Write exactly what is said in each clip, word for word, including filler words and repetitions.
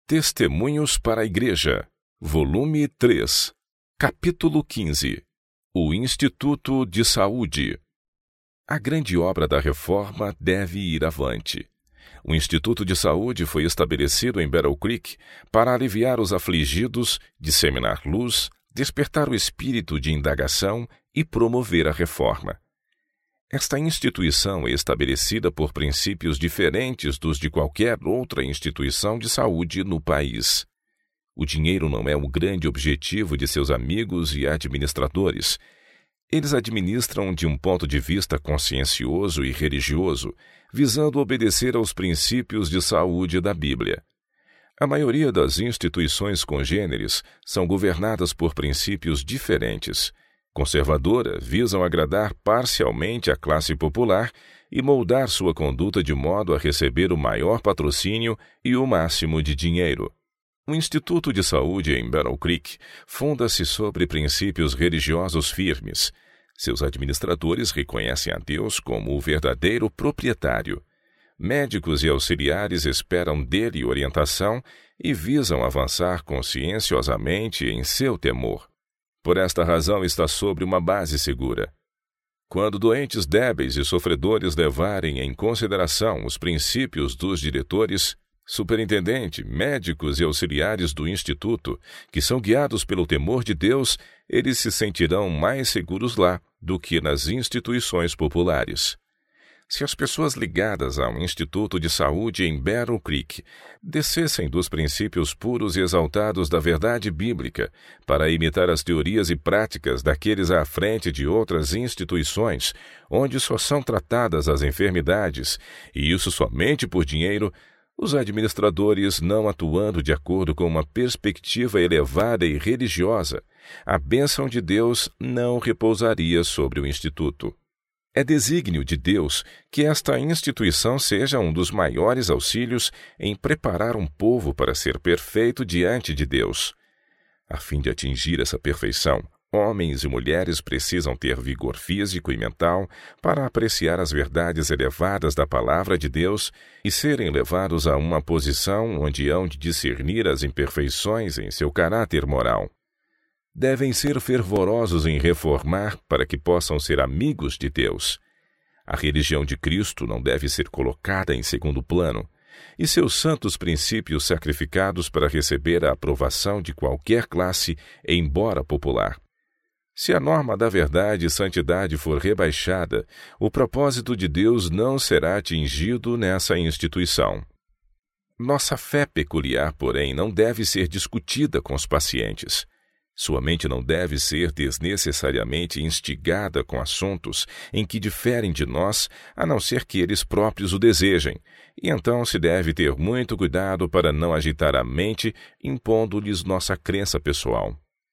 Testemunhos para a Igreja, volume três, capítulo quinze. O Instituto de Saúde. A grande obra da reforma deve ir avante. O Instituto de Saúde foi estabelecido em Battle Creek para aliviar os afligidos, disseminar luz, despertar o espírito de indagação e promover a reforma. Esta instituição é estabelecida por princípios diferentes dos de qualquer outra instituição de saúde no país. O dinheiro não é o grande objetivo de seus amigos e administradores. Eles administram de um ponto de vista consciencioso e religioso, visando obedecer aos princípios de saúde da Bíblia. A maioria das instituições congêneres são governadas por princípios diferentes. Conservadora, visam agradar parcialmente a classe popular e moldar sua conduta de modo a receber o maior patrocínio e o máximo de dinheiro. O Instituto de Saúde em Battle Creek funda-se sobre princípios religiosos firmes. Seus administradores reconhecem a Deus como o verdadeiro proprietário. Médicos e auxiliares esperam dele orientação e visam avançar conscienciosamente em seu temor. Por esta razão está sobre uma base segura. Quando doentes débeis e sofredores levarem em consideração os princípios dos diretores, superintendente, médicos e auxiliares do Instituto, que são guiados pelo temor de Deus, eles se sentirão mais seguros lá do que nas instituições populares. Se as pessoas ligadas ao Instituto de Saúde em Battle Creek descessem dos princípios puros e exaltados da verdade bíblica para imitar as teorias e práticas daqueles à frente de outras instituições, onde só são tratadas as enfermidades, e isso somente por dinheiro, os administradores não atuando de acordo com uma perspectiva elevada e religiosa, a bênção de Deus não repousaria sobre o Instituto. É desígnio de Deus que esta instituição seja um dos maiores auxílios em preparar um povo para ser perfeito diante de Deus. A fim de atingir essa perfeição, homens e mulheres precisam ter vigor físico e mental para apreciar as verdades elevadas da Palavra de Deus e serem levados a uma posição onde hão de discernir as imperfeições em seu caráter moral. Devem ser fervorosos em reformar para que possam ser amigos de Deus. A religião de Cristo não deve ser colocada em segundo plano, e seus santos princípios sacrificados para receber a aprovação de qualquer classe, embora popular. Se a norma da verdade e santidade for rebaixada, o propósito de Deus não será atingido nessa instituição. Nossa fé peculiar, porém, não deve ser discutida com os pacientes. Sua mente não deve ser desnecessariamente instigada com assuntos em que diferem de nós, a não ser que eles próprios o desejem, e então se deve ter muito cuidado para não agitar a mente, impondo-lhes nossa crença pessoal.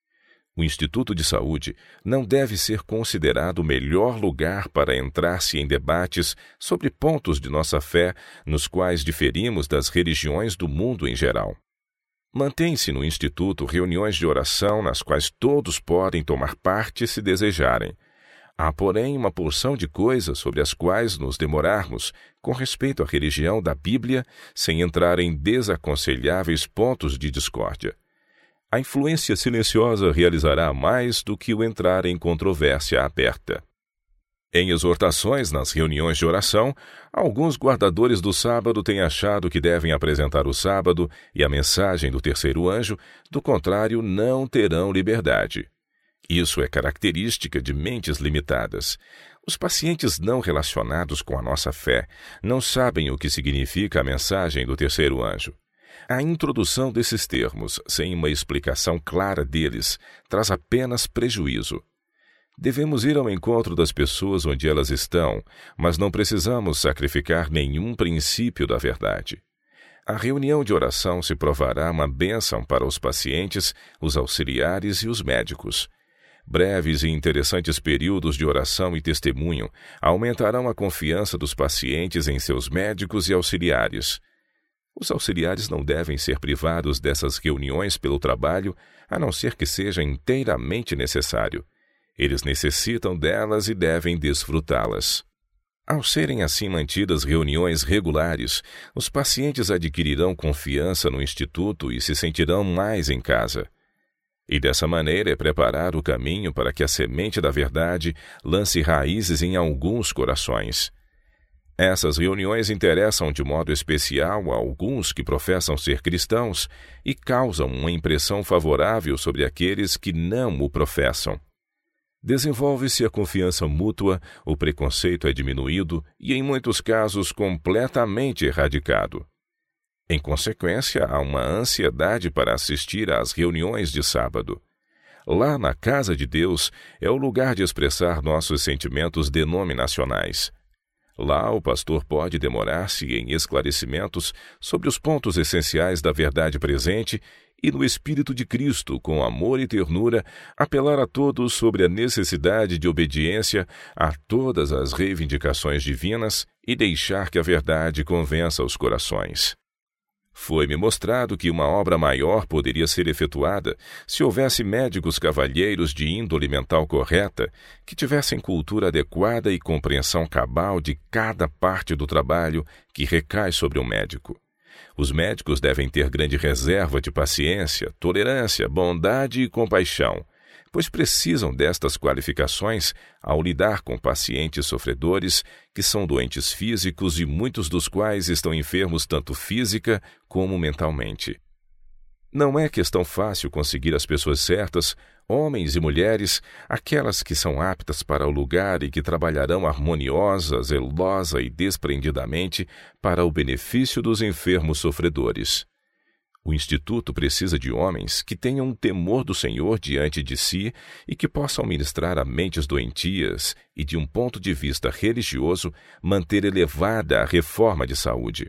O Instituto de Saúde não deve ser considerado o melhor lugar para entrar-se em debates sobre pontos de nossa fé nos quais diferimos das religiões do mundo em geral. Mantém-se no Instituto reuniões de oração nas quais todos podem tomar parte se desejarem. Há, porém, uma porção de coisas sobre as quais nos demorarmos com respeito à religião da Bíblia, sem entrar em desaconselháveis pontos de discórdia. A influência silenciosa realizará mais do que o entrar em controvérsia aberta. Em exortações nas reuniões de oração, alguns guardadores do sábado têm achado que devem apresentar o sábado e a mensagem do terceiro anjo, do contrário, não terão liberdade. Isso é característica de mentes limitadas. Os pacientes não relacionados com a nossa fé não sabem o que significa a mensagem do terceiro anjo. A introdução desses termos, sem uma explicação clara deles, traz apenas prejuízo. Devemos ir ao encontro das pessoas onde elas estão, mas não precisamos sacrificar nenhum princípio da verdade. A reunião de oração se provará uma bênção para os pacientes, os auxiliares e os médicos. Breves e interessantes períodos de oração e testemunho aumentarão a confiança dos pacientes em seus médicos e auxiliares. Os auxiliares não devem ser privados dessas reuniões pelo trabalho, a não ser que seja inteiramente necessário. Eles necessitam delas e devem desfrutá-las. Ao serem assim mantidas reuniões regulares, os pacientes adquirirão confiança no Instituto e se sentirão mais em casa. E dessa maneira é preparar o caminho para que a semente da verdade lance raízes em alguns corações. Essas reuniões interessam de modo especial a alguns que professam ser cristãos e causam uma impressão favorável sobre aqueles que não o professam. Desenvolve-se a confiança mútua, o preconceito é diminuído e, em muitos casos, completamente erradicado. Em consequência, há uma ansiedade para assistir às reuniões de sábado. Lá na casa de Deus é o lugar de expressar nossos sentimentos denominacionais. Lá o pastor pode demorar-se em esclarecimentos sobre os pontos essenciais da verdade presente e no Espírito de Cristo, com amor e ternura, apelar a todos sobre a necessidade de obediência a todas as reivindicações divinas e deixar que a verdade convença os corações. Foi-me mostrado que uma obra maior poderia ser efetuada se houvesse médicos cavalheiros de índole mental correta que tivessem cultura adequada e compreensão cabal de cada parte do trabalho que recai sobre o médico. Os médicos devem ter grande reserva de paciência, tolerância, bondade e compaixão, pois precisam destas qualificações ao lidar com pacientes sofredores que são doentes físicos e muitos dos quais estão enfermos tanto física como mentalmente. Não é questão fácil conseguir as pessoas certas, homens e mulheres, aquelas que são aptas para o lugar e que trabalharão harmoniosa, zelosa e desprendidamente para o benefício dos enfermos sofredores. O Instituto precisa de homens que tenham um temor do Senhor diante de si e que possam ministrar a mentes doentias e, de um ponto de vista religioso, manter elevada a reforma de saúde.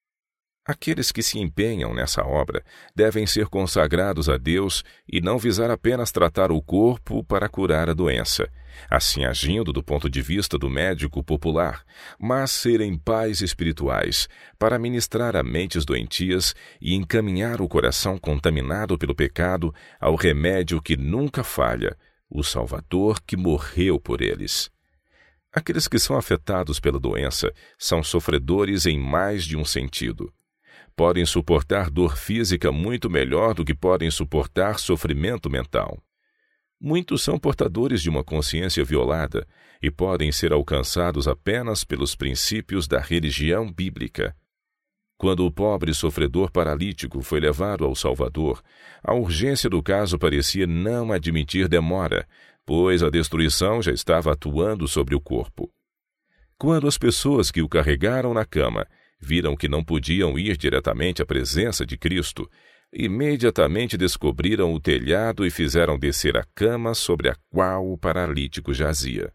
Aqueles que se empenham nessa obra devem ser consagrados a Deus e não visar apenas tratar o corpo para curar a doença, assim agindo do ponto de vista do médico popular, mas serem pais espirituais para ministrar a mentes doentias e encaminhar o coração contaminado pelo pecado ao remédio que nunca falha, o Salvador que morreu por eles. Aqueles que são afetados pela doença são sofredores em mais de um sentido. Podem suportar dor física muito melhor do que podem suportar sofrimento mental. Muitos são portadores de uma consciência violada e podem ser alcançados apenas pelos princípios da religião bíblica. Quando o pobre sofredor paralítico foi levado ao Salvador, a urgência do caso parecia não admitir demora, pois a destruição já estava atuando sobre o corpo. Quando as pessoas que o carregaram na cama viram que não podiam ir diretamente à presença de Cristo, imediatamente descobriram o telhado e fizeram descer a cama sobre a qual o paralítico jazia.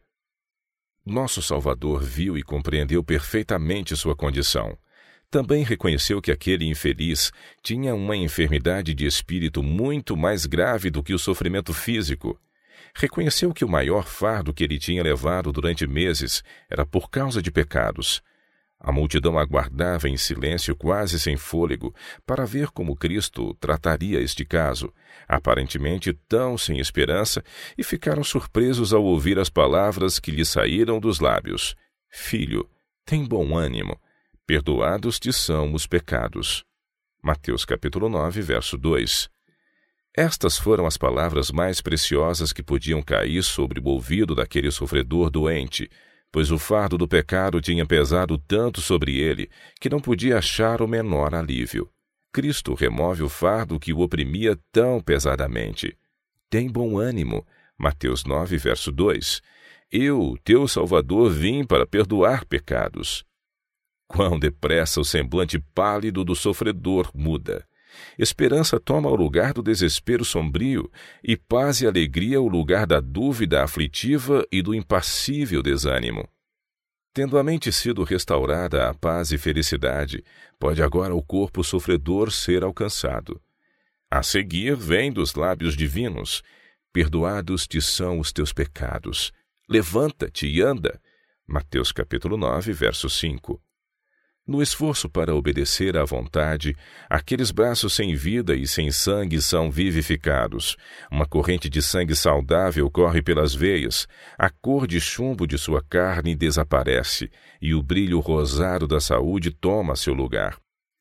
Nosso Salvador viu e compreendeu perfeitamente sua condição. Também reconheceu que aquele infeliz tinha uma enfermidade de espírito muito mais grave do que o sofrimento físico. Reconheceu que o maior fardo que ele tinha levado durante meses era por causa de pecados. A multidão aguardava em silêncio, quase sem fôlego, para ver como Cristo trataria este caso, aparentemente tão sem esperança, e ficaram surpresos ao ouvir as palavras que lhe saíram dos lábios. Filho, tem bom ânimo, perdoados te são os pecados. Mateus capítulo nove, verso dois. Estas foram as palavras mais preciosas que podiam cair sobre o ouvido daquele sofredor doente, pois o fardo do pecado tinha pesado tanto sobre ele que não podia achar o menor alívio. Cristo remove o fardo que o oprimia tão pesadamente. Tem bom ânimo. Mateus nove, verso dois. Eu, teu Salvador, vim para perdoar pecados. Quão depressa o semblante pálido do sofredor muda. Esperança toma o lugar do desespero sombrio, e paz e alegria o lugar da dúvida aflitiva e do impassível desânimo. Tendo a mente sido restaurada à paz e felicidade, pode agora o corpo sofredor ser alcançado. A seguir vem dos lábios divinos: perdoados te são os teus pecados. Levanta-te e anda. Mateus capítulo nove, verso cinco. No esforço para obedecer à vontade, aqueles braços sem vida e sem sangue são vivificados. Uma corrente de sangue saudável corre pelas veias, a cor de chumbo de sua carne desaparece e o brilho rosado da saúde toma seu lugar.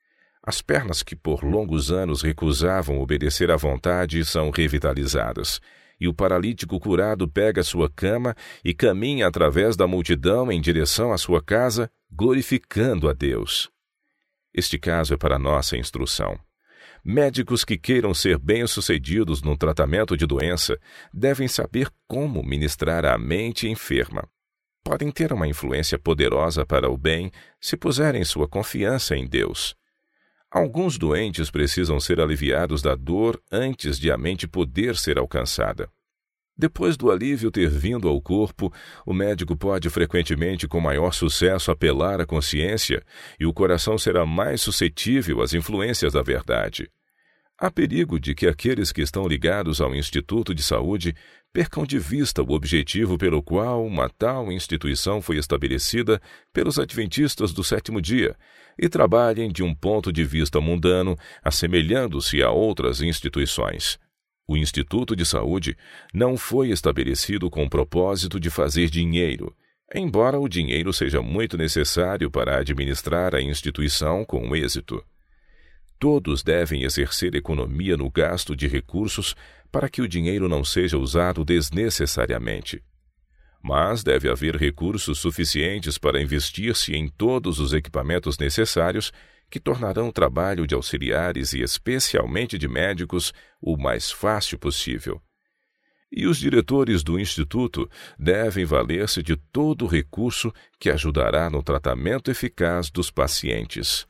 As pernas que por longos anos recusavam obedecer à vontade são revitalizadas, e o paralítico curado pega sua cama e caminha através da multidão em direção à sua casa, glorificando a Deus. Este caso é para nossa instrução. Médicos que queiram ser bem-sucedidos no tratamento de doença devem saber como ministrar à mente enferma. Podem ter uma influência poderosa para o bem se puserem sua confiança em Deus. Alguns doentes precisam ser aliviados da dor antes de a mente poder ser alcançada. Depois do alívio ter vindo ao corpo, o médico pode frequentemente com maior sucesso apelar à consciência e o coração será mais suscetível às influências da verdade. Há perigo de que aqueles que estão ligados ao Instituto de Saúde percam de vista o objetivo pelo qual uma tal instituição foi estabelecida pelos adventistas do sétimo dia e trabalhem de um ponto de vista mundano, assemelhando-se a outras instituições. O Instituto de Saúde não foi estabelecido com o propósito de fazer dinheiro, embora o dinheiro seja muito necessário para administrar a instituição com êxito. Todos devem exercer economia no gasto de recursos para que o dinheiro não seja usado desnecessariamente. Mas deve haver recursos suficientes para investir-se em todos os equipamentos necessários que tornarão o trabalho de auxiliares e especialmente de médicos o mais fácil possível. E os diretores do Instituto devem valer-se de todo recurso que ajudará no tratamento eficaz dos pacientes.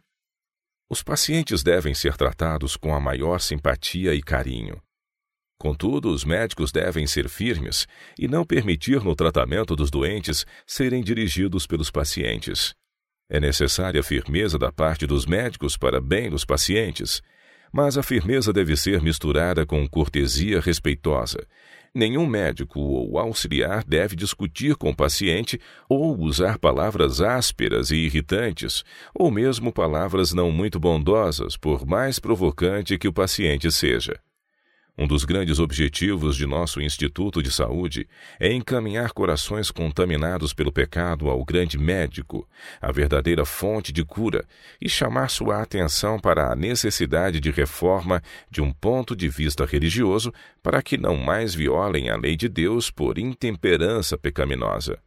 Os pacientes devem ser tratados com a maior simpatia e carinho. Contudo, os médicos devem ser firmes e não permitir no tratamento dos doentes serem dirigidos pelos pacientes. É necessária firmeza da parte dos médicos para bem dos pacientes, mas a firmeza deve ser misturada com cortesia respeitosa. Nenhum médico ou auxiliar deve discutir com o paciente ou usar palavras ásperas e irritantes, ou mesmo palavras não muito bondosas, por mais provocante que o paciente seja. Um dos grandes objetivos de nosso Instituto de Saúde é encaminhar corações contaminados pelo pecado ao grande médico, a verdadeira fonte de cura, e chamar sua atenção para a necessidade de reforma de um ponto de vista religioso para que não mais violem a lei de Deus por intemperança pecaminosa.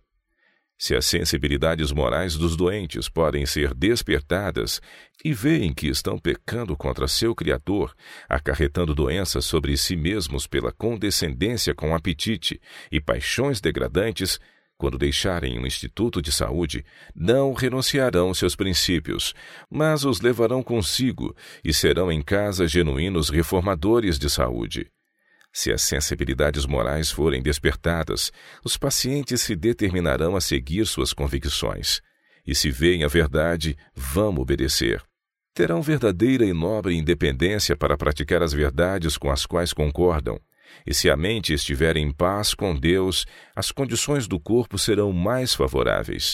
Se as sensibilidades morais dos doentes podem ser despertadas e veem que estão pecando contra seu Criador, acarretando doenças sobre si mesmos pela condescendência com apetite e paixões degradantes, quando deixarem um instituto de saúde, não renunciarão seus princípios, mas os levarão consigo e serão em casa genuínos reformadores de saúde. Se as sensibilidades morais forem despertadas, os pacientes se determinarão a seguir suas convicções. E se veem a verdade, vão obedecer. Terão verdadeira e nobre independência para praticar as verdades com as quais concordam. E se a mente estiver em paz com Deus, as condições do corpo serão mais favoráveis.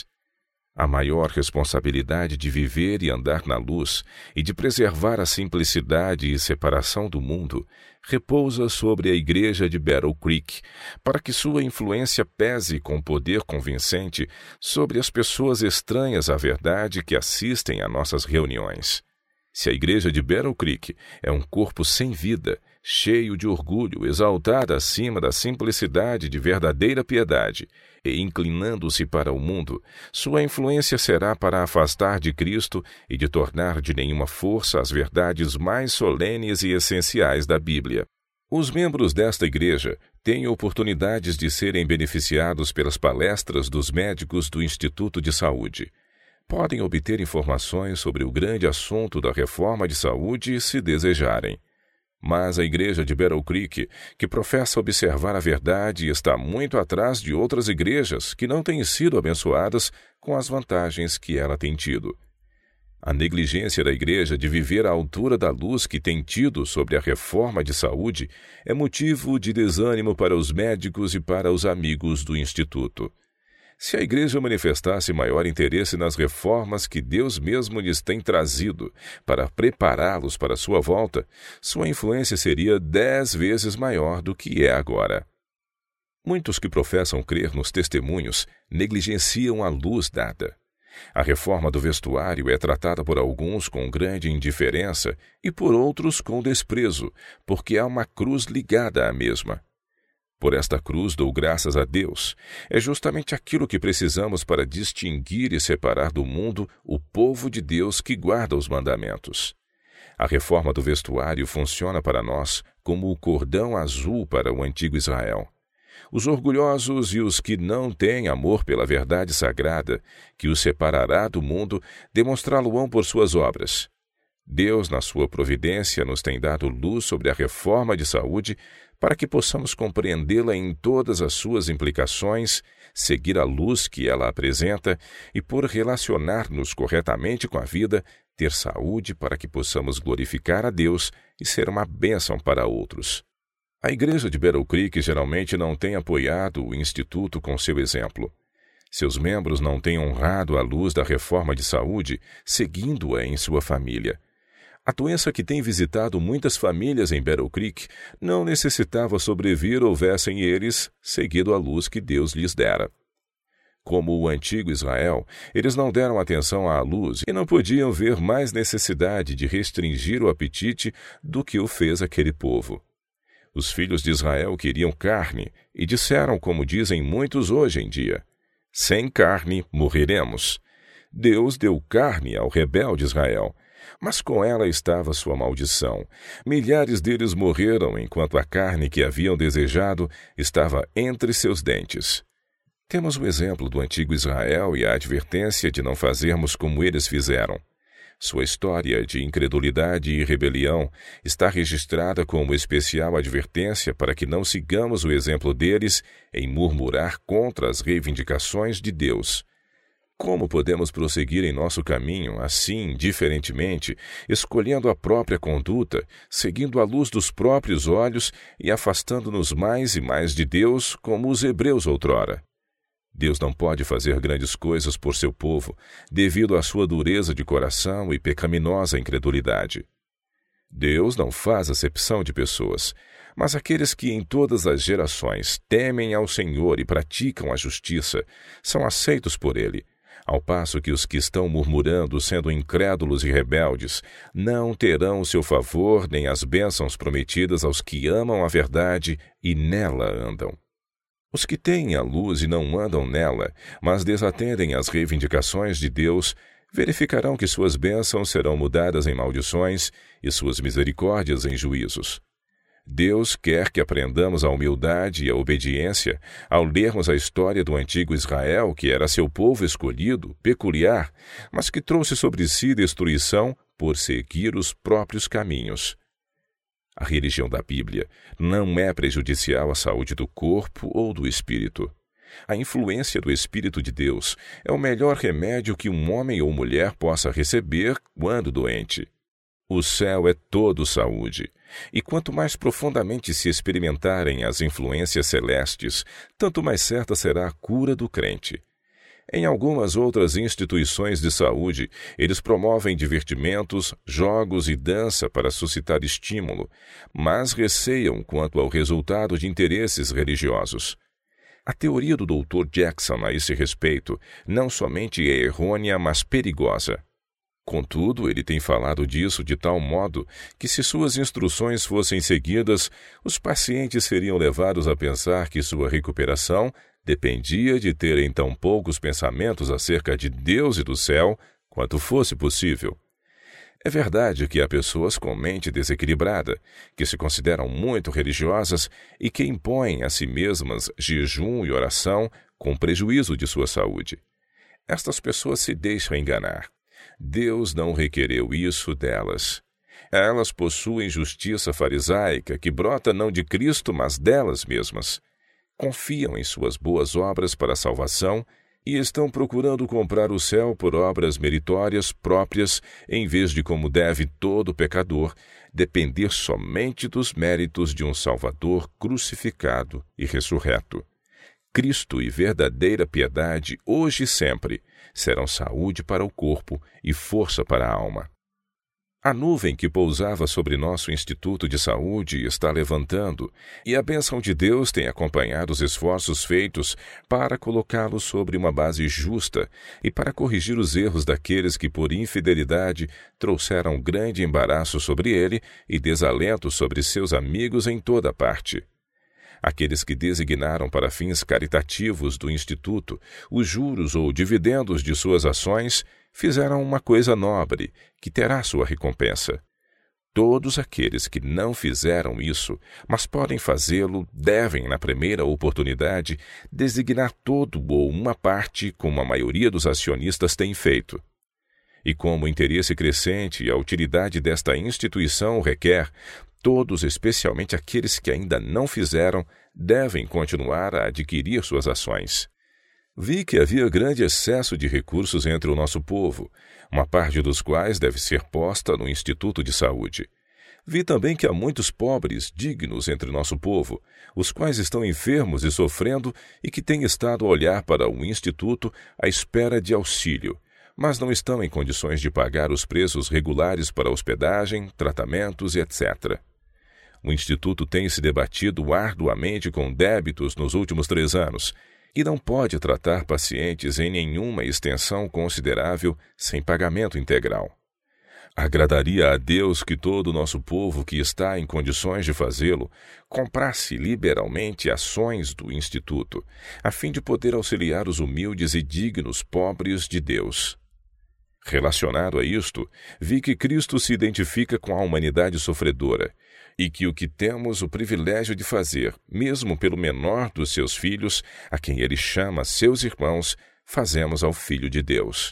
A maior responsabilidade de viver e andar na luz e de preservar a simplicidade e separação do mundo repousa sobre a igreja de Battle Creek, para que sua influência pese com poder convincente sobre as pessoas estranhas à verdade que assistem a nossas reuniões. Se a igreja de Battle Creek é um corpo sem vida, cheio de orgulho, exaltada acima da simplicidade de verdadeira piedade, e inclinando-se para o mundo, sua influência será para afastar de Cristo e de tornar de nenhuma força as verdades mais solenes e essenciais da Bíblia. Os membros desta igreja têm oportunidades de serem beneficiados pelas palestras dos médicos do Instituto de Saúde. Podem obter informações sobre o grande assunto da reforma de saúde se desejarem. Mas a igreja de Battle Creek, que professa observar a verdade, está muito atrás de outras igrejas que não têm sido abençoadas com as vantagens que ela tem tido. A negligência da igreja de viver à altura da luz que tem tido sobre a reforma de saúde é motivo de desânimo para os médicos e para os amigos do Instituto. Se a igreja manifestasse maior interesse nas reformas que Deus mesmo lhes tem trazido para prepará-los para sua volta, sua influência seria dez vezes maior do que é agora. Muitos que professam crer nos testemunhos negligenciam a luz dada. A reforma do vestuário é tratada por alguns com grande indiferença e por outros com desprezo, porque há uma cruz ligada à mesma. Por esta cruz dou graças a Deus. É justamente aquilo que precisamos para distinguir e separar do mundo o povo de Deus que guarda os mandamentos. A reforma do vestuário funciona para nós como o cordão azul para o antigo Israel. Os orgulhosos e os que não têm amor pela verdade sagrada, que os separará do mundo, demonstrá-lo-ão por suas obras. Deus, na sua providência, nos tem dado luz sobre a reforma de saúde para que possamos compreendê-la em todas as suas implicações, seguir a luz que ela apresenta e, por relacionar-nos corretamente com a vida, ter saúde para que possamos glorificar a Deus e ser uma bênção para outros. A igreja de Battle Creek geralmente não tem apoiado o Instituto com seu exemplo. Seus membros não têm honrado a luz da reforma de saúde, seguindo-a em sua família. A doença que tem visitado muitas famílias em Battle Creek não necessitava sobrevir houvessem eles seguido a luz que Deus lhes dera. Como o antigo Israel, eles não deram atenção à luz e não podiam ver mais necessidade de restringir o apetite do que o fez aquele povo. Os filhos de Israel queriam carne e disseram, como dizem muitos hoje em dia, sem carne morreremos. Deus deu carne ao rebelde Israel, mas com ela estava sua maldição. Milhares deles morreram enquanto a carne que haviam desejado estava entre seus dentes. Temos o exemplo do antigo Israel e a advertência de não fazermos como eles fizeram. Sua história de incredulidade e rebelião está registrada como especial advertência para que não sigamos o exemplo deles em murmurar contra as reivindicações de Deus. Como podemos prosseguir em nosso caminho, assim, diferentemente, escolhendo a própria conduta, seguindo a luz dos próprios olhos e afastando-nos mais e mais de Deus, como os hebreus outrora? Deus não pode fazer grandes coisas por seu povo, devido à sua dureza de coração e pecaminosa incredulidade. Deus não faz acepção de pessoas, mas aqueles que em todas as gerações temem ao Senhor e praticam a justiça são aceitos por Ele, ao passo que os que estão murmurando, sendo incrédulos e rebeldes, não terão o seu favor nem as bênçãos prometidas aos que amam a verdade e nela andam. Os que têm a luz e não andam nela, mas desatendem às reivindicações de Deus, verificarão que suas bênçãos serão mudadas em maldições e suas misericórdias em juízos. Deus quer que aprendamos a humildade e a obediência ao lermos a história do antigo Israel, que era seu povo escolhido, peculiar, mas que trouxe sobre si destruição por seguir os próprios caminhos. A religião da Bíblia não é prejudicial à saúde do corpo ou do espírito. A influência do Espírito de Deus é o melhor remédio que um homem ou mulher possa receber quando doente. O céu é todo saúde, e quanto mais profundamente se experimentarem as influências celestes, tanto mais certa será a cura do crente. Em algumas outras instituições de saúde, eles promovem divertimentos, jogos e dança para suscitar estímulo, mas receiam quanto ao resultado de interesses religiosos. A teoria do doutor Jackson a esse respeito não somente é errônea, mas perigosa. Contudo, ele tem falado disso de tal modo que, se suas instruções fossem seguidas, os pacientes seriam levados a pensar que sua recuperação dependia de terem tão poucos pensamentos acerca de Deus e do céu quanto fosse possível. É verdade que há pessoas com mente desequilibrada, que se consideram muito religiosas e que impõem a si mesmas jejum e oração com prejuízo de sua saúde. Estas pessoas se deixam enganar. Deus não requereu isso delas. Elas possuem justiça farisaica que brota não de Cristo, mas delas mesmas. Confiam em suas boas obras para a salvação e estão procurando comprar o céu por obras meritórias próprias, em vez de, como deve todo pecador, depender somente dos méritos de um Salvador crucificado e ressurreto. Cristo e verdadeira piedade, hoje e sempre, serão saúde para o corpo e força para a alma. A nuvem que pousava sobre nosso Instituto de Saúde está levantando, e a bênção de Deus tem acompanhado os esforços feitos para colocá-lo sobre uma base justa e para corrigir os erros daqueles que, por infidelidade, trouxeram grande embaraço sobre ele e desalento sobre seus amigos em toda parte. Aqueles que designaram para fins caritativos do Instituto os juros ou dividendos de suas ações fizeram uma coisa nobre, que terá sua recompensa. Todos aqueles que não fizeram isso, mas podem fazê-lo, devem, na primeira oportunidade, designar todo ou uma parte, como a maioria dos acionistas tem feito. E como o interesse crescente e a utilidade desta instituição requer, todos, especialmente aqueles que ainda não fizeram, devem continuar a adquirir suas ações. Vi que havia grande excesso de recursos entre o nosso povo, uma parte dos quais deve ser posta no Instituto de Saúde. Vi também que há muitos pobres dignos entre nosso povo, os quais estão enfermos e sofrendo e que têm estado a olhar para o Instituto à espera de auxílio, mas não estão em condições de pagar os preços regulares para hospedagem, tratamentos e etcétera. O Instituto tem se debatido arduamente com débitos nos últimos três anos, e não pode tratar pacientes em nenhuma extensão considerável sem pagamento integral. Agradaria a Deus que todo o nosso povo que está em condições de fazê-lo comprasse liberalmente ações do Instituto, a fim de poder auxiliar os humildes e dignos pobres de Deus. Relacionado a isto, vi que Cristo se identifica com a humanidade sofredora, e que o que temos o privilégio de fazer, mesmo pelo menor dos seus filhos, a quem ele chama seus irmãos, fazemos ao Filho de Deus.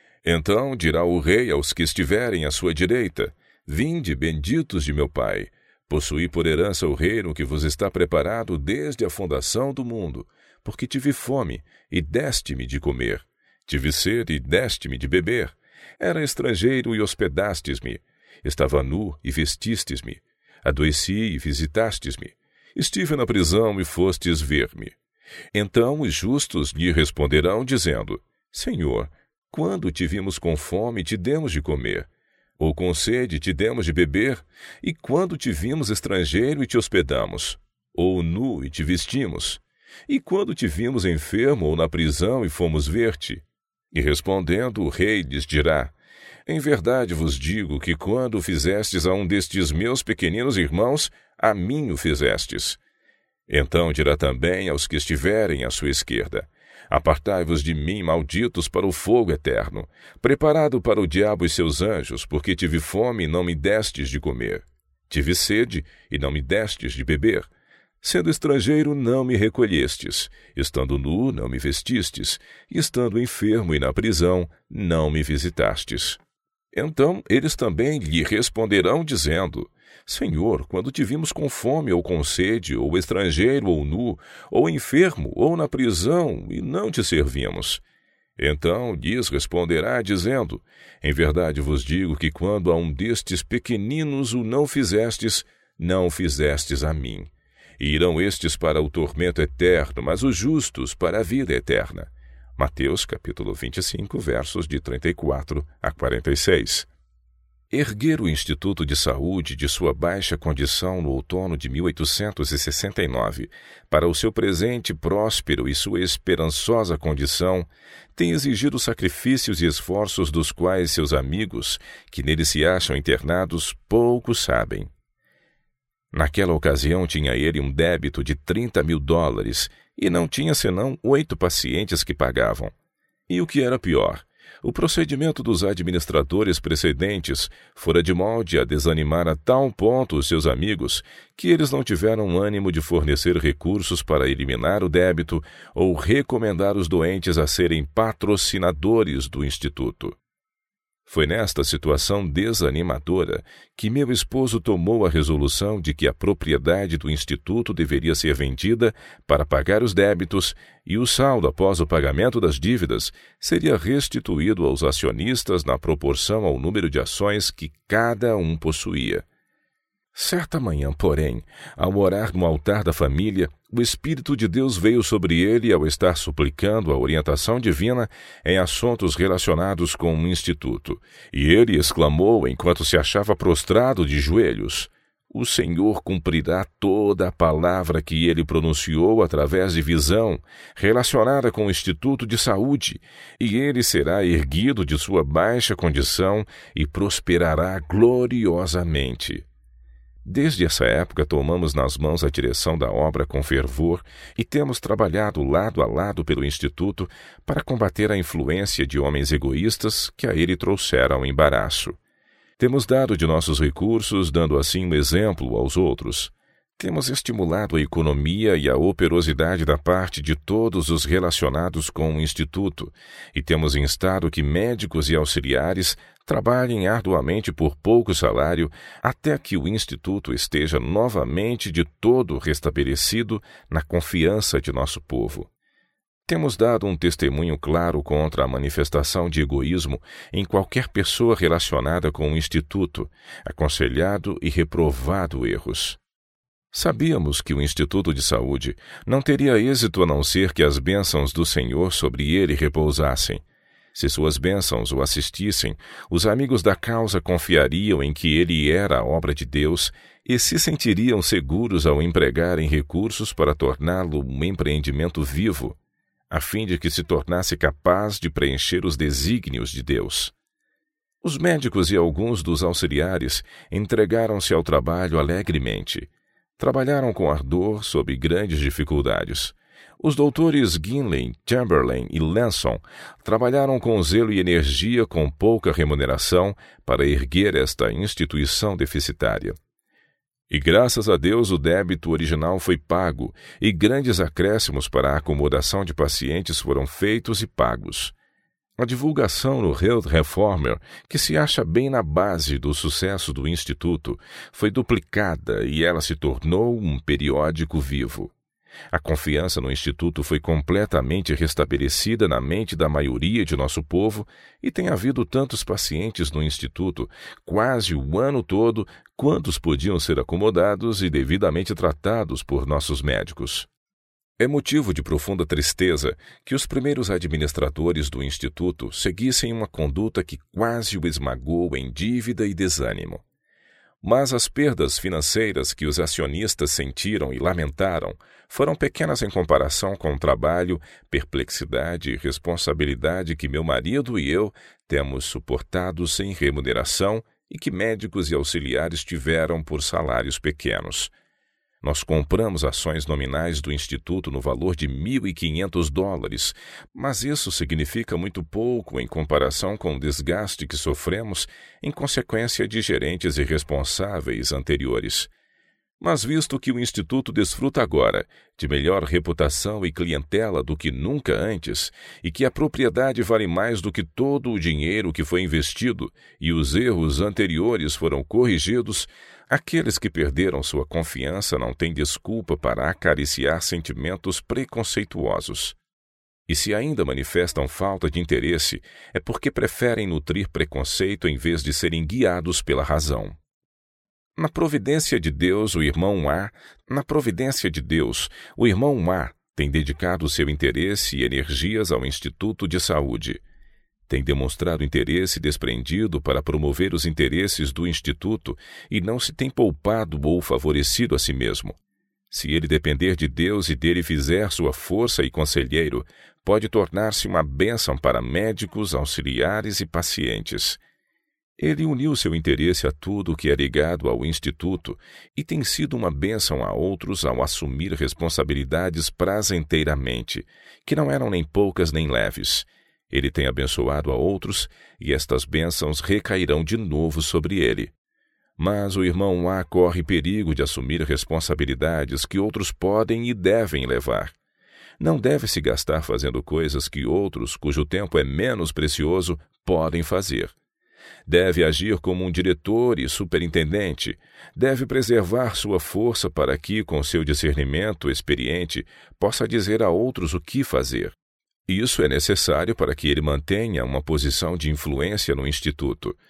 Então dirá o Rei aos que estiverem à sua direita: Vinde, benditos de meu Pai, possuí por herança o reino que vos está preparado desde a fundação do mundo, porque tive fome, e deste-me de comer, tive sede, e deste-me de beber, era estrangeiro, e hospedastes-me, estava nu, e vestistes-me, adoeci e visitastes-me, estive na prisão e fostes ver-me. Então os justos lhe responderão, dizendo: Senhor, quando te vimos com fome e te demos de comer, ou com sede e te demos de beber, e quando te vimos estrangeiro e te hospedamos, ou nu e te vestimos, e quando te vimos enfermo ou na prisão e fomos ver-te? E respondendo, o rei lhes dirá: Em verdade vos digo que quando fizestes a um destes meus pequeninos irmãos, a mim o fizestes. Então dirá também aos que estiverem à sua esquerda: Apartai-vos de mim, malditos, para o fogo eterno, preparado para o diabo e seus anjos, porque tive fome e não me destes de comer, tive sede e não me destes de beber, sendo estrangeiro não me recolhestes, estando nu não me vestistes, e estando enfermo e na prisão não me visitastes. Então eles também lhe responderão, dizendo: Senhor, quando te vimos com fome ou com sede, ou estrangeiro ou nu, ou enfermo ou na prisão, e não te servimos? Então lhes responderá, dizendo: Em verdade vos digo que quando a um destes pequeninos o não fizestes, não o fizestes a mim. E irão estes para o tormento eterno, mas os justos para a vida eterna. Mateus capítulo vinte e cinco, versos de trinta e quatro a quarenta e seis. Erguer o Instituto de Saúde de sua baixa condição no outono de mil oitocentos e sessenta e nove para o seu presente próspero e sua esperançosa condição tem exigido sacrifícios e esforços dos quais seus amigos, que nele se acham internados, pouco sabem. Naquela ocasião tinha ele um débito de trinta mil dólares e não tinha senão oito pacientes que pagavam. E o que era pior, o procedimento dos administradores precedentes fora de molde a desanimar a tal ponto os seus amigos que eles não tiveram ânimo de fornecer recursos para eliminar o débito ou recomendar os doentes a serem patrocinadores do Instituto. Foi nesta situação desanimadora que meu esposo tomou a resolução de que a propriedade do Instituto deveria ser vendida para pagar os débitos e o saldo após o pagamento das dívidas seria restituído aos acionistas na proporção ao número de ações que cada um possuía. Certa manhã, porém, ao orar no altar da família, o Espírito de Deus veio sobre ele ao estar suplicando a orientação divina em assuntos relacionados com o instituto, e ele exclamou enquanto se achava prostrado de joelhos: "O Senhor cumprirá toda a palavra que ele pronunciou através de visão relacionada com o Instituto de Saúde, e ele será erguido de sua baixa condição e prosperará gloriosamente." Desde essa época, tomamos nas mãos a direção da obra com fervor e temos trabalhado lado a lado pelo Instituto para combater a influência de homens egoístas que a ele trouxeram embaraço. Temos dado de nossos recursos, dando assim um exemplo aos outros. Temos estimulado a economia e a operosidade da parte de todos os relacionados com o Instituto, e temos instado que médicos e auxiliares trabalhem arduamente por pouco salário até que o Instituto esteja novamente de todo restabelecido na confiança de nosso povo. Temos dado um testemunho claro contra a manifestação de egoísmo em qualquer pessoa relacionada com o Instituto, aconselhado e reprovado erros. Sabíamos que o Instituto de Saúde não teria êxito a não ser que as bênçãos do Senhor sobre ele repousassem. Se suas bênçãos o assistissem, os amigos da causa confiariam em que ele era a obra de Deus e se sentiriam seguros ao empregarem recursos para torná-lo um empreendimento vivo, a fim de que se tornasse capaz de preencher os desígnios de Deus. Os médicos e alguns dos auxiliares entregaram-se ao trabalho alegremente. Trabalharam com ardor sob grandes dificuldades. Os doutores Ginley, Chamberlain e Lanson trabalharam com zelo e energia com pouca remuneração para erguer esta instituição deficitária. E graças a Deus o débito original foi pago e grandes acréscimos para a acomodação de pacientes foram feitos e pagos. A divulgação no Health Reformer, que se acha bem na base do sucesso do Instituto, foi duplicada e ela se tornou um periódico vivo. A confiança no Instituto foi completamente restabelecida na mente da maioria de nosso povo e tem havido tantos pacientes no Instituto, quase o ano todo, quantos podiam ser acomodados e devidamente tratados por nossos médicos. É motivo de profunda tristeza que os primeiros administradores do Instituto seguissem uma conduta que quase o esmagou em dívida e desânimo. Mas as perdas financeiras que os acionistas sentiram e lamentaram foram pequenas em comparação com o trabalho, perplexidade e responsabilidade que meu marido e eu temos suportado sem remuneração e que médicos e auxiliares tiveram por salários pequenos. Nós compramos ações nominais do Instituto no valor de mil e quinhentos dólares, mas isso significa muito pouco em comparação com o desgaste que sofremos em consequência de gerentes irresponsáveis anteriores. Mas visto que o Instituto desfruta agora de melhor reputação e clientela do que nunca antes, e que a propriedade vale mais do que todo o dinheiro que foi investido e os erros anteriores foram corrigidos, aqueles que perderam sua confiança não têm desculpa para acariciar sentimentos preconceituosos. E se ainda manifestam falta de interesse, é porque preferem nutrir preconceito em vez de serem guiados pela razão. Na providência de Deus, o irmão A, na providência de Deus, o irmão A tem dedicado seu interesse e energias ao Instituto de Saúde. Tem demonstrado interesse desprendido para promover os interesses do Instituto e não se tem poupado ou favorecido a si mesmo. Se ele depender de Deus e dele fizer sua força e conselheiro, pode tornar-se uma bênção para médicos, auxiliares e pacientes. Ele uniu seu interesse a tudo o que é ligado ao Instituto e tem sido uma bênção a outros ao assumir responsabilidades prazenteiramente, que não eram nem poucas nem leves. Ele tem abençoado a outros e estas bênçãos recairão de novo sobre ele. Mas o irmão A corre perigo de assumir responsabilidades que outros podem e devem levar. Não deve se gastar fazendo coisas que outros, cujo tempo é menos precioso, podem fazer. Deve agir como um diretor e superintendente. Deve preservar sua força para que, com seu discernimento experiente, possa dizer a outros o que fazer. Isso é necessário para que ele mantenha uma posição de influência no Instituto.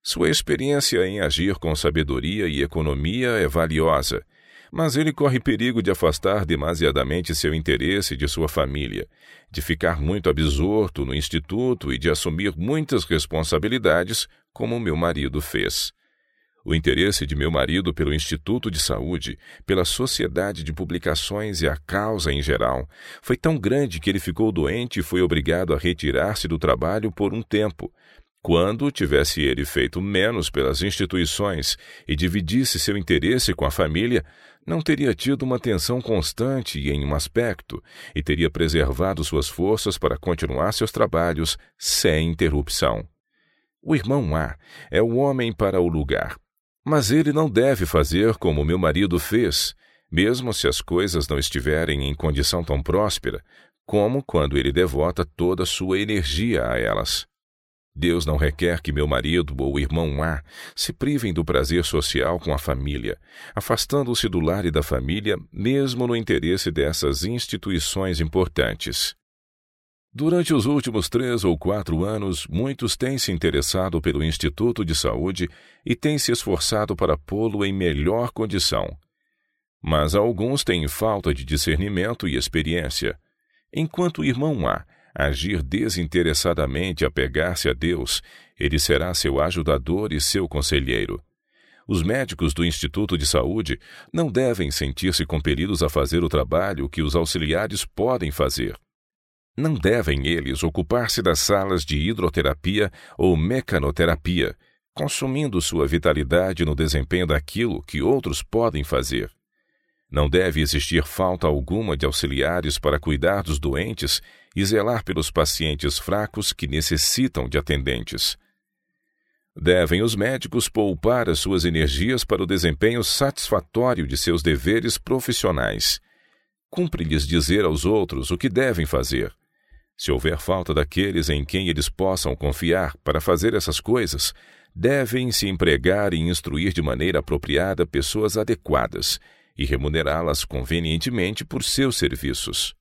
Sua experiência em agir com sabedoria e economia é valiosa, mas ele corre perigo de afastar demasiadamente seu interesse de sua família, de ficar muito absorto no instituto e de assumir muitas responsabilidades, como meu marido fez. O interesse de meu marido pelo Instituto de Saúde, pela sociedade de publicações e a causa em geral, foi tão grande que ele ficou doente e foi obrigado a retirar-se do trabalho por um tempo. Quando tivesse ele feito menos pelas instituições e dividisse seu interesse com a família, não teria tido uma atenção constante em um aspecto e teria preservado suas forças para continuar seus trabalhos sem interrupção. O irmão A é o homem para o lugar, mas ele não deve fazer como meu marido fez, mesmo se as coisas não estiverem em condição tão próspera, como quando ele devota toda a sua energia a elas. Deus não requer que meu marido ou o irmão A se privem do prazer social com a família, afastando-se do lar e da família, mesmo no interesse dessas instituições importantes. Durante os últimos três ou quatro anos, muitos têm se interessado pelo Instituto de Saúde e têm se esforçado para pô-lo em melhor condição. Mas alguns têm falta de discernimento e experiência. Enquanto o irmão A agir desinteressadamente a apegar-se a Deus, ele será seu ajudador e seu conselheiro. Os médicos do Instituto de Saúde não devem sentir-se compelidos a fazer o trabalho que os auxiliares podem fazer. Não devem eles ocupar-se das salas de hidroterapia ou mecanoterapia, consumindo sua vitalidade no desempenho daquilo que outros podem fazer. Não deve existir falta alguma de auxiliares para cuidar dos doentes e zelar pelos pacientes fracos que necessitam de atendentes. Devem os médicos poupar as suas energias para o desempenho satisfatório de seus deveres profissionais. Cumpre-lhes dizer aos outros o que devem fazer. Se houver falta daqueles em quem eles possam confiar para fazer essas coisas, devem se empregar e instruir de maneira apropriada pessoas adequadas e remunerá-las convenientemente por seus serviços.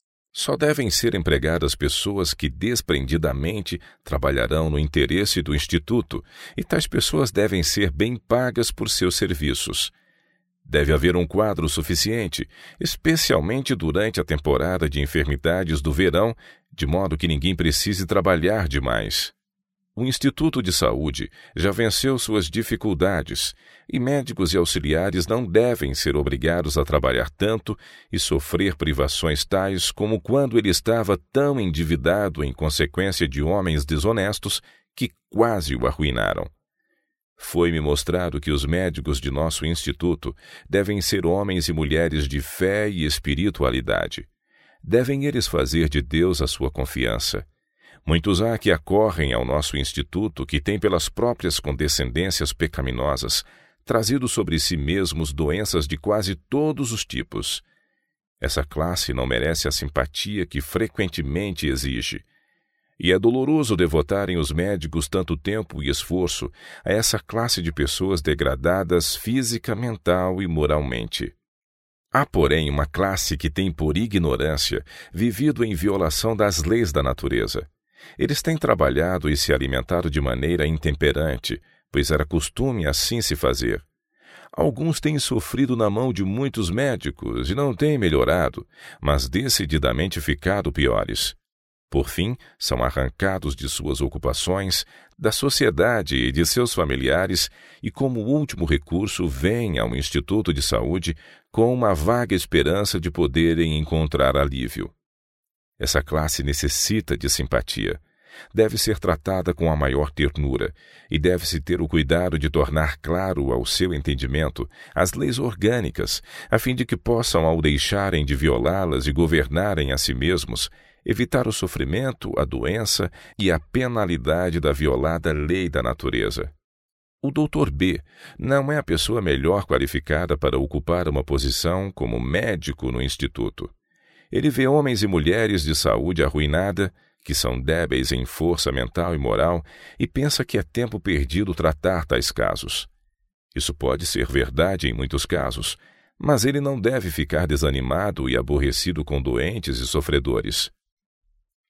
Só devem ser empregadas pessoas que desprendidamente trabalharão no interesse do Instituto, e tais pessoas devem ser bem pagas por seus serviços. Deve haver um quadro suficiente, especialmente durante a temporada de enfermidades do verão, de modo que ninguém precise trabalhar demais. O Instituto de Saúde já venceu suas dificuldades, e médicos e auxiliares não devem ser obrigados a trabalhar tanto e sofrer privações tais como quando ele estava tão endividado em consequência de homens desonestos que quase o arruinaram. Foi-me mostrado que os médicos de nosso instituto devem ser homens e mulheres de fé e espiritualidade. Devem eles fazer de Deus a sua confiança. Muitos há que acorrem ao nosso instituto que têm pelas próprias condescendências pecaminosas trazido sobre si mesmos doenças de quase todos os tipos. Essa classe não merece a simpatia que frequentemente exige. E é doloroso devotarem os médicos tanto tempo e esforço a essa classe de pessoas degradadas física, mental e moralmente. Há, porém, uma classe que tem por ignorância vivido em violação das leis da natureza. Eles têm trabalhado e se alimentado de maneira intemperante, pois era costume assim se fazer. Alguns têm sofrido na mão de muitos médicos e não têm melhorado, mas decididamente ficado piores. Por fim, são arrancados de suas ocupações, da sociedade e de seus familiares e, como último recurso, vêm ao Instituto de Saúde com uma vaga esperança de poderem encontrar alívio. Essa classe necessita de simpatia. Deve ser tratada com a maior ternura e deve-se ter o cuidado de tornar claro ao seu entendimento as leis orgânicas, a fim de que possam, ao deixarem de violá-las e governarem a si mesmos, evitar o sofrimento, a doença e a penalidade da violada lei da natureza. O doutor B não é a pessoa melhor qualificada para ocupar uma posição como médico no instituto. Ele vê homens e mulheres de saúde arruinada, que são débeis em força mental e moral, e pensa que é tempo perdido tratar tais casos. Isso pode ser verdade em muitos casos, mas ele não deve ficar desanimado e aborrecido com doentes e sofredores.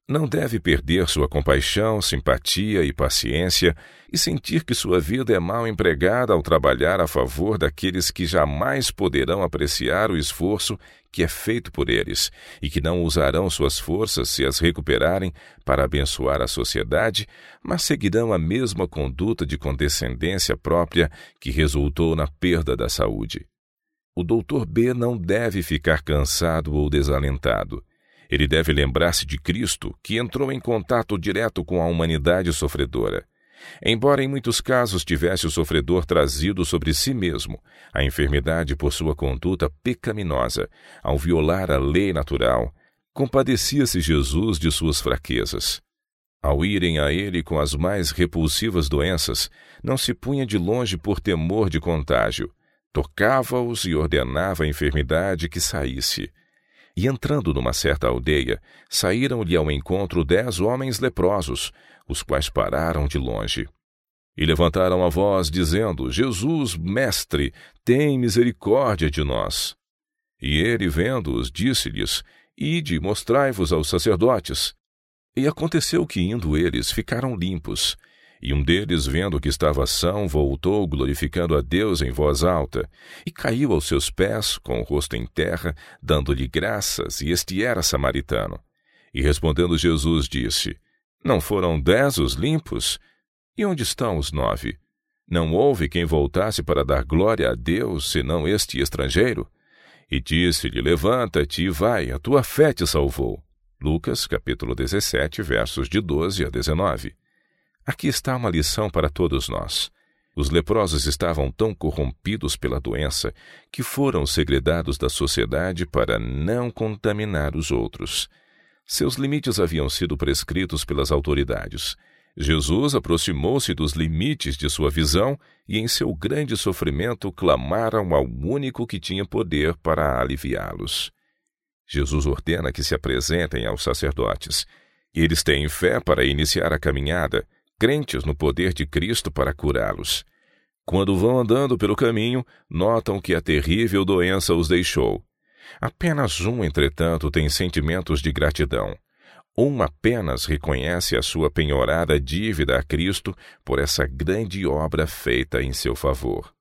Não deve perder sua compaixão, simpatia e paciência e sentir que sua vida é mal empregada ao trabalhar a favor daqueles que jamais poderão apreciar o esforço que é feito por eles e que não usarão suas forças se as recuperarem para abençoar a sociedade, mas seguirão a mesma conduta de condescendência própria que resultou na perda da saúde. O doutor B não deve ficar cansado ou desalentado. Ele deve lembrar-se de Cristo, que entrou em contato direto com a humanidade sofredora. Embora em muitos casos tivesse o sofredor trazido sobre si mesmo a enfermidade por sua conduta pecaminosa, ao violar a lei natural, compadecia-se Jesus de suas fraquezas. Ao irem a ele com as mais repulsivas doenças, não se punha de longe por temor de contágio. Tocava-os e ordenava a enfermidade que saísse. E entrando numa certa aldeia, saíram-lhe ao encontro dez homens leprosos, os quais pararam de longe. E levantaram a voz, dizendo: Jesus, mestre, tem misericórdia de nós. E ele, vendo-os, disse-lhes: Ide, mostrai-vos aos sacerdotes. E aconteceu que, indo eles, ficaram limpos. E um deles, vendo que estava são, voltou, glorificando a Deus em voz alta, e caiu aos seus pés, com o rosto em terra, dando-lhe graças, e este era samaritano. E respondendo Jesus, disse: Não foram dez os limpos? E onde estão os nove? Não houve quem voltasse para dar glória a Deus, senão este estrangeiro? E disse-lhe: Levanta-te e vai, a tua fé te salvou. Lucas, capítulo dezessete, versos de doze a dezenove. Aqui está uma lição para todos nós. Os leprosos estavam tão corrompidos pela doença que foram segredados da sociedade para não contaminar os outros. Seus limites haviam sido prescritos pelas autoridades. Jesus aproximou-se dos limites de sua visão e, em seu grande sofrimento, clamaram ao único que tinha poder para aliviá-los. Jesus ordena que se apresentem aos sacerdotes. Eles têm fé para iniciar a caminhada, crentes no poder de Cristo para curá-los. Quando vão andando pelo caminho, notam que a terrível doença os deixou. Apenas um, entretanto, tem sentimentos de gratidão. Um apenas reconhece a sua penhorada dívida a Cristo por essa grande obra feita em seu favor.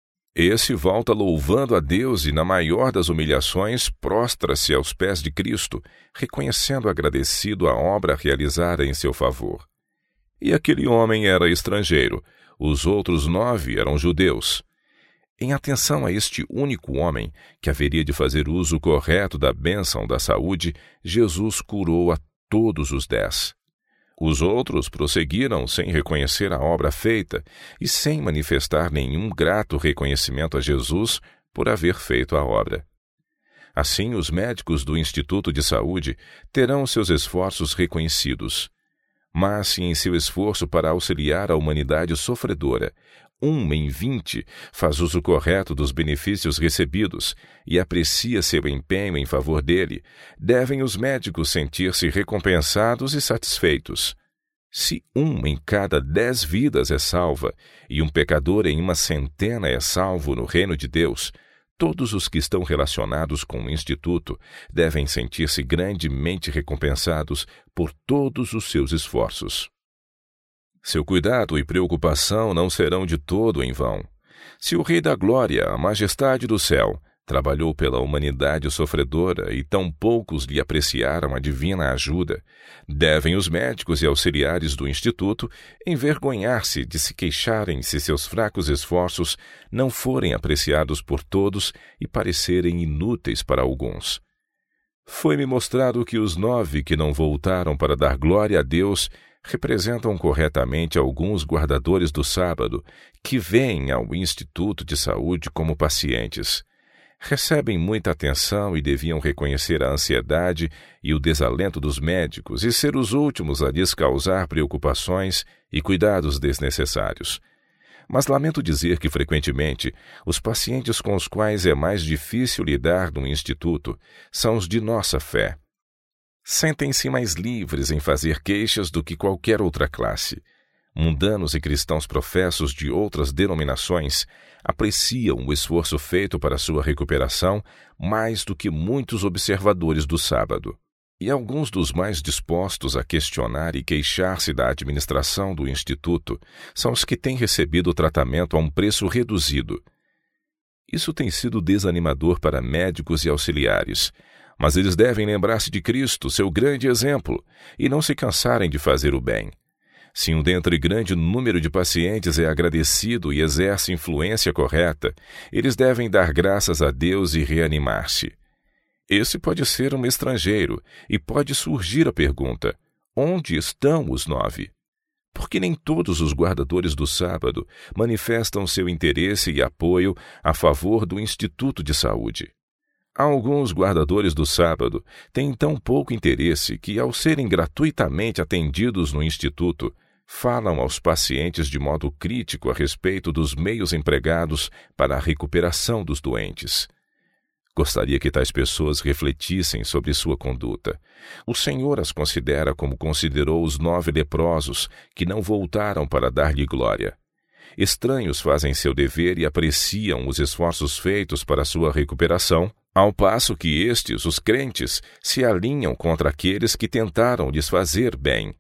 Esse volta louvando a Deus e, na maior das humilhações, prostra-se aos pés de Cristo, reconhecendo agradecido a obra realizada em seu favor. E aquele homem era estrangeiro, os outros nove eram judeus. Em atenção a este único homem, que haveria de fazer uso correto da bênção da saúde, Jesus curou a todos os dez. Os outros prosseguiram sem reconhecer a obra feita e sem manifestar nenhum grato reconhecimento a Jesus por haver feito a obra. Assim, os médicos do Instituto de Saúde terão seus esforços reconhecidos. Mas se em seu esforço para auxiliar a humanidade sofredora, um em vinte faz uso correto dos benefícios recebidos e aprecia seu empenho em favor dele, devem os médicos sentir-se recompensados e satisfeitos. Se um em cada dez vidas é salva e um pecador em uma centena é salvo no reino de Deus, todos os que estão relacionados com o Instituto devem sentir-se grandemente recompensados por todos os seus esforços. Seu cuidado e preocupação não serão de todo em vão. Se o Rei da Glória, a majestade do céu, trabalhou pela humanidade sofredora e tão poucos lhe apreciaram a divina ajuda, devem os médicos e auxiliares do Instituto envergonhar-se de se queixarem se seus fracos esforços não forem apreciados por todos e parecerem inúteis para alguns. Foi-me mostrado que os nove que não voltaram para dar glória a Deus representam corretamente alguns guardadores do sábado que vêm ao Instituto de Saúde como pacientes. Recebem muita atenção e deviam reconhecer a ansiedade e o desalento dos médicos e ser os últimos a lhes causar preocupações e cuidados desnecessários. Mas lamento dizer que, frequentemente, os pacientes com os quais é mais difícil lidar no Instituto são os de nossa fé. Sentem-se mais livres em fazer queixas do que qualquer outra classe. Mundanos e cristãos professos de outras denominações apreciam o esforço feito para sua recuperação mais do que muitos observadores do sábado. E alguns dos mais dispostos a questionar e queixar-se da administração do Instituto são os que têm recebido o tratamento a um preço reduzido. Isso tem sido desanimador para médicos e auxiliares, mas eles devem lembrar-se de Cristo, seu grande exemplo, e não se cansarem de fazer o bem. Se um dentre grande número de pacientes é agradecido e exerce influência correta, eles devem dar graças a Deus e reanimar-se. Esse pode ser um estrangeiro, e pode surgir a pergunta: onde estão os nove? Porque nem todos os guardadores do sábado manifestam seu interesse e apoio a favor do Instituto de Saúde. Alguns guardadores do sábado têm tão pouco interesse que, ao serem gratuitamente atendidos no Instituto, falam aos pacientes de modo crítico a respeito dos meios empregados para a recuperação dos doentes. Gostaria que tais pessoas refletissem sobre sua conduta. O Senhor as considera como considerou os nove leprosos que não voltaram para dar-lhe glória. Estranhos fazem seu dever e apreciam os esforços feitos para sua recuperação, ao passo que estes, os crentes, se alinham contra aqueles que tentaram lhes fazer bem.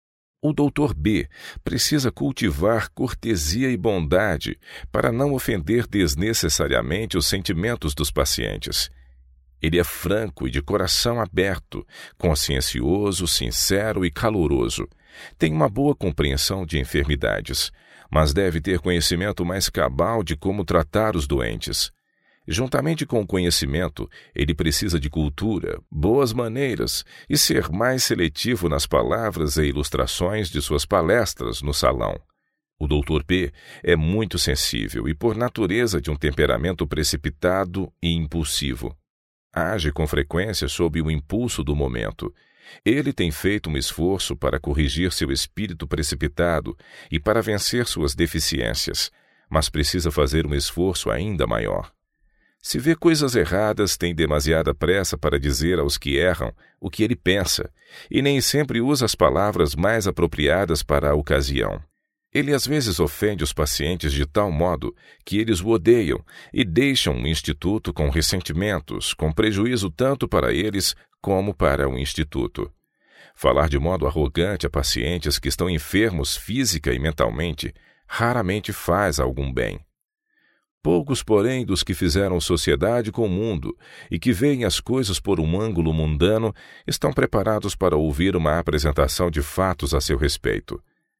O doutor B precisa cultivar cortesia e bondade para não ofender desnecessariamente os sentimentos dos pacientes. Ele é franco e de coração aberto, consciencioso, sincero e caloroso. Tem uma boa compreensão de enfermidades, mas deve ter conhecimento mais cabal de como tratar os doentes. Juntamente com o conhecimento, ele precisa de cultura, boas maneiras e ser mais seletivo nas palavras e ilustrações de suas palestras no salão. O doutor P é muito sensível e, por natureza, de um temperamento precipitado e impulsivo. Age com frequência sob o impulso do momento. Ele tem feito um esforço para corrigir seu espírito precipitado e para vencer suas deficiências, mas precisa fazer um esforço ainda maior. Se vê coisas erradas, tem demasiada pressa para dizer aos que erram o que ele pensa, e nem sempre usa as palavras mais apropriadas para a ocasião. Ele às vezes ofende os pacientes de tal modo que eles o odeiam e deixam o Instituto com ressentimentos, com prejuízo tanto para eles como para o Instituto. Falar de modo arrogante a pacientes que estão enfermos física e mentalmente raramente faz algum bem. Poucos, porém, dos que fizeram sociedade com o mundo e que veem as coisas por um ângulo mundano estão preparados para ouvir uma apresentação de fatos a seu respeito.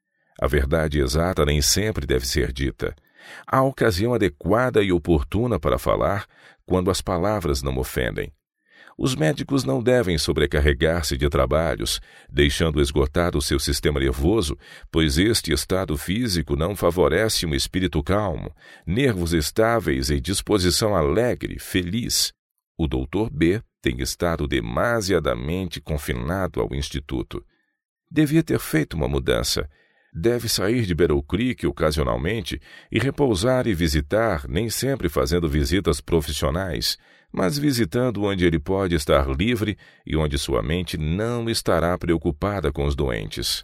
A verdade exata nem sempre deve ser dita. Há ocasião adequada e oportuna para falar quando as palavras não ofendem. Os médicos não devem sobrecarregar-se de trabalhos, deixando esgotado o seu sistema nervoso, pois este estado físico não favorece um espírito calmo, nervos estáveis e disposição alegre, feliz. O doutor B tem estado demasiadamente confinado ao Instituto. Devia ter feito uma mudança. Deve sair de Battle Creek ocasionalmente e repousar e visitar, nem sempre fazendo visitas profissionais, mas visitando onde ele pode estar livre e onde sua mente não estará preocupada com os doentes.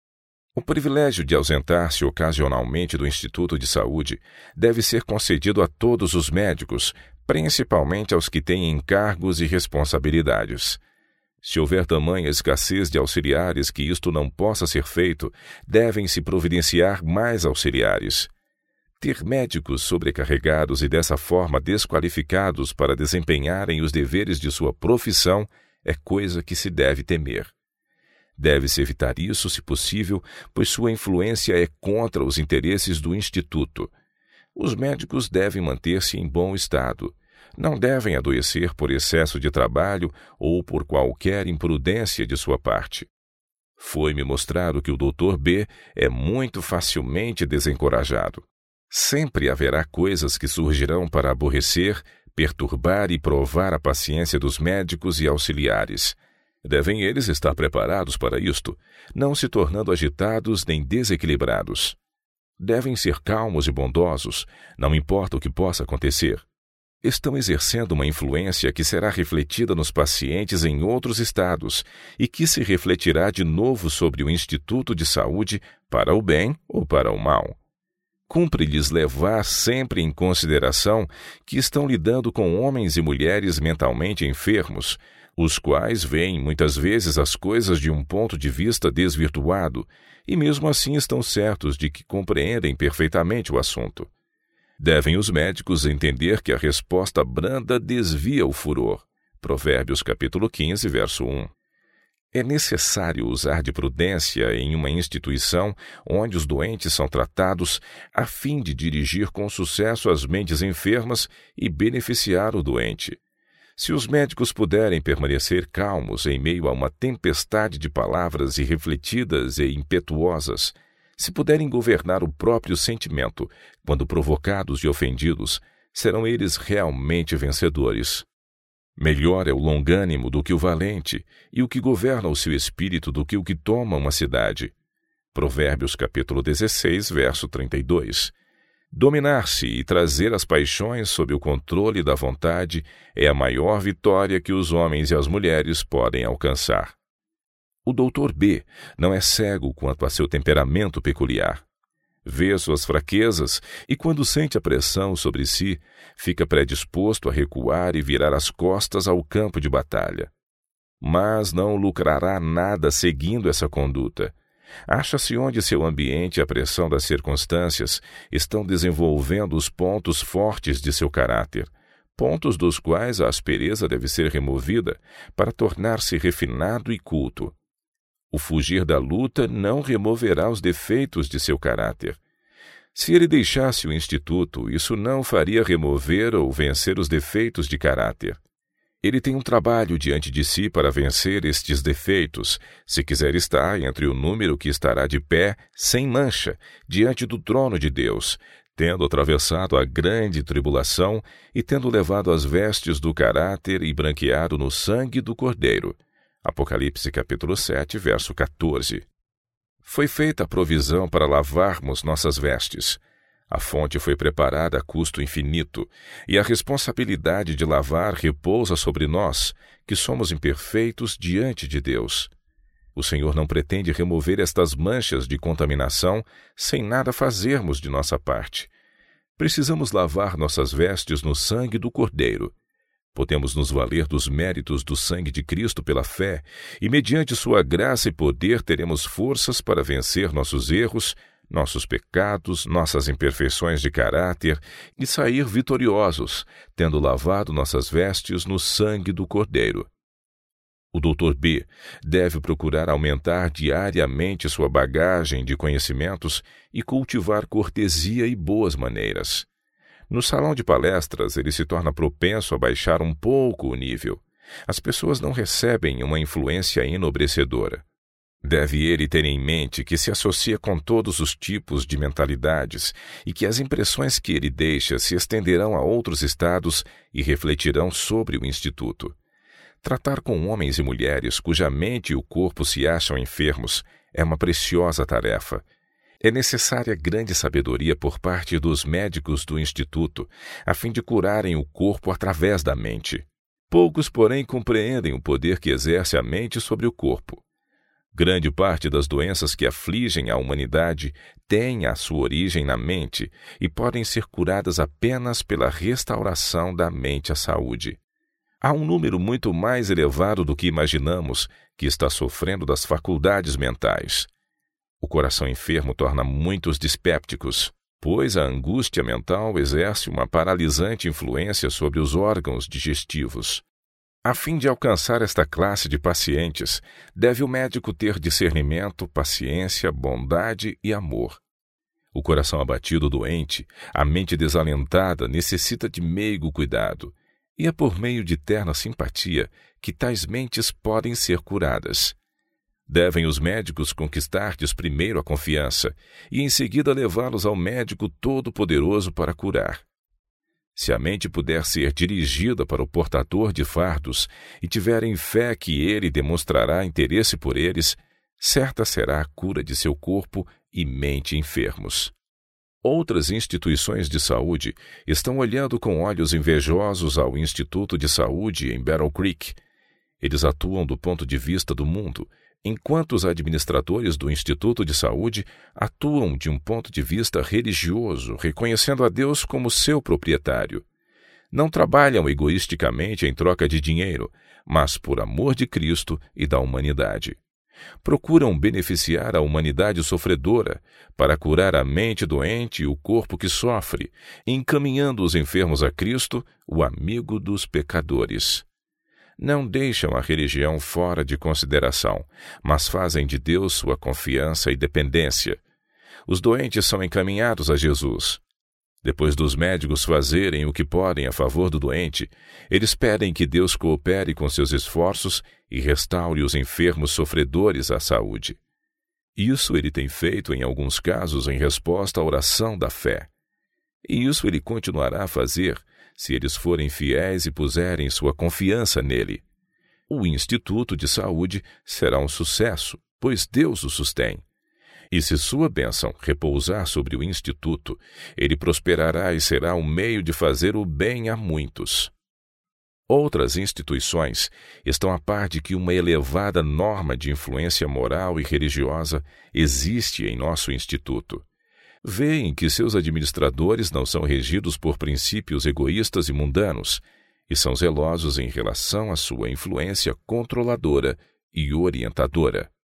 O privilégio de ausentar-se ocasionalmente do Instituto de Saúde deve ser concedido a todos os médicos, principalmente aos que têm encargos e responsabilidades. Se houver tamanha escassez de auxiliares que isto não possa ser feito, devem-se providenciar mais auxiliares. Ter médicos sobrecarregados e dessa forma desqualificados para desempenharem os deveres de sua profissão é coisa que se deve temer. Deve-se evitar isso, se possível, pois sua influência é contra os interesses do Instituto. Os médicos devem manter-se em bom estado. Não devem adoecer por excesso de trabalho ou por qualquer imprudência de sua parte. Foi-me mostrado que o doutor B é muito facilmente desencorajado. Sempre haverá coisas que surgirão para aborrecer, perturbar e provar a paciência dos médicos e auxiliares. Devem eles estar preparados para isto, não se tornando agitados nem desequilibrados. Devem ser calmos e bondosos, não importa o que possa acontecer. Estão exercendo uma influência que será refletida nos pacientes em outros estados e que se refletirá de novo sobre o Instituto de Saúde para o bem ou para o mal. Cumpre-lhes levar sempre em consideração que estão lidando com homens e mulheres mentalmente enfermos, os quais veem muitas vezes as coisas de um ponto de vista desvirtuado e mesmo assim estão certos de que compreendem perfeitamente o assunto. Devem os médicos entender que a resposta branda desvia o furor. Provérbios capítulo quinze, verso um. É necessário usar de prudência em uma instituição onde os doentes são tratados, a fim de dirigir com sucesso as mentes enfermas e beneficiar o doente. Se os médicos puderem permanecer calmos em meio a uma tempestade de palavras irrefletidas e impetuosas, se puderem governar o próprio sentimento quando provocados e ofendidos, serão eles realmente vencedores. Melhor é o longânimo do que o valente, e o que governa o seu espírito do que o que toma uma cidade. Provérbios capítulo dezesseis, verso trinta e dois. Dominar-se e trazer as paixões sob o controle da vontade é a maior vitória que os homens e as mulheres podem alcançar. O doutor B não é cego quanto a seu temperamento peculiar. Vê suas fraquezas e, quando sente a pressão sobre si, fica predisposto a recuar e virar as costas ao campo de batalha. Mas não lucrará nada seguindo essa conduta. Acha-se onde seu ambiente e a pressão das circunstâncias estão desenvolvendo os pontos fortes de seu caráter, pontos dos quais a aspereza deve ser removida para tornar-se refinado e culto. O fugir da luta não removerá os defeitos de seu caráter. Se ele deixasse o instituto, isso não o faria remover ou vencer os defeitos de caráter. Ele tem um trabalho diante de si para vencer estes defeitos, se quiser estar entre o número que estará de pé, sem mancha, diante do trono de Deus, tendo atravessado a grande tribulação e tendo levado as vestes do caráter e branqueado no sangue do Cordeiro. Apocalipse capítulo sete, verso quatorze. Foi feita a provisão para lavarmos nossas vestes. A fonte foi preparada a custo infinito, e a responsabilidade de lavar repousa sobre nós, que somos imperfeitos diante de Deus. O Senhor não pretende remover estas manchas de contaminação sem nada fazermos de nossa parte. Precisamos lavar nossas vestes no sangue do Cordeiro. Podemos nos valer dos méritos do sangue de Cristo pela fé, e mediante sua graça e poder teremos forças para vencer nossos erros, nossos pecados, nossas imperfeições de caráter e sair vitoriosos, tendo lavado nossas vestes no sangue do Cordeiro. O doutor B deve procurar aumentar diariamente sua bagagem de conhecimentos e cultivar cortesia e boas maneiras. No salão de palestras, ele se torna propenso a baixar um pouco o nível. As pessoas não recebem uma influência enobrecedora. Deve ele ter em mente que se associa com todos os tipos de mentalidades e que as impressões que ele deixa se estenderão a outros estados e refletirão sobre o Instituto. Tratar com homens e mulheres cuja mente e o corpo se acham enfermos é uma preciosa tarefa. É necessária grande sabedoria por parte dos médicos do Instituto, a fim de curarem o corpo através da mente. Poucos, porém, compreendem o poder que exerce a mente sobre o corpo. Grande parte das doenças que afligem a humanidade têm a sua origem na mente e podem ser curadas apenas pela restauração da mente à saúde. Há um número muito mais elevado do que imaginamos que está sofrendo das faculdades mentais. O coração enfermo torna muitos dispépticos, pois a angústia mental exerce uma paralisante influência sobre os órgãos digestivos. A fim de alcançar esta classe de pacientes, deve o médico ter discernimento, paciência, bondade e amor. O coração abatido doente, a mente desalentada necessita de meigo cuidado, e é por meio de terna simpatia que tais mentes podem ser curadas. Devem os médicos conquistar-lhes primeiro a confiança e em seguida levá-los ao médico todo-poderoso para curar. Se a mente puder ser dirigida para o portador de fardos e tiverem fé que ele demonstrará interesse por eles, certa será a cura de seu corpo e mente enfermos. Outras instituições de saúde estão olhando com olhos invejosos ao Instituto de Saúde em Battle Creek. Eles atuam do ponto de vista do mundo, enquanto os administradores do Instituto de Saúde atuam de um ponto de vista religioso, reconhecendo a Deus como seu proprietário. Não trabalham egoisticamente em troca de dinheiro, mas por amor de Cristo e da humanidade. Procuram beneficiar a humanidade sofredora para curar a mente doente e o corpo que sofre, encaminhando os enfermos a Cristo, o amigo dos pecadores. Não deixam a religião fora de consideração, mas fazem de Deus sua confiança e dependência. Os doentes são encaminhados a Jesus. Depois dos médicos fazerem o que podem a favor do doente, eles pedem que Deus coopere com seus esforços e restaure os enfermos sofredores à saúde. Isso ele tem feito em alguns casos em resposta à oração da fé. E isso ele continuará a fazer se eles forem fiéis e puserem sua confiança nele. O Instituto de Saúde será um sucesso, pois Deus o sustém. E se sua bênção repousar sobre o Instituto, ele prosperará e será um meio de fazer o bem a muitos. Outras instituições estão a par de que uma elevada norma de influência moral e religiosa existe em nosso Instituto. Veem que seus administradores não são regidos por princípios egoístas e mundanos, e são zelosos em relação à sua influência controladora e orientadora.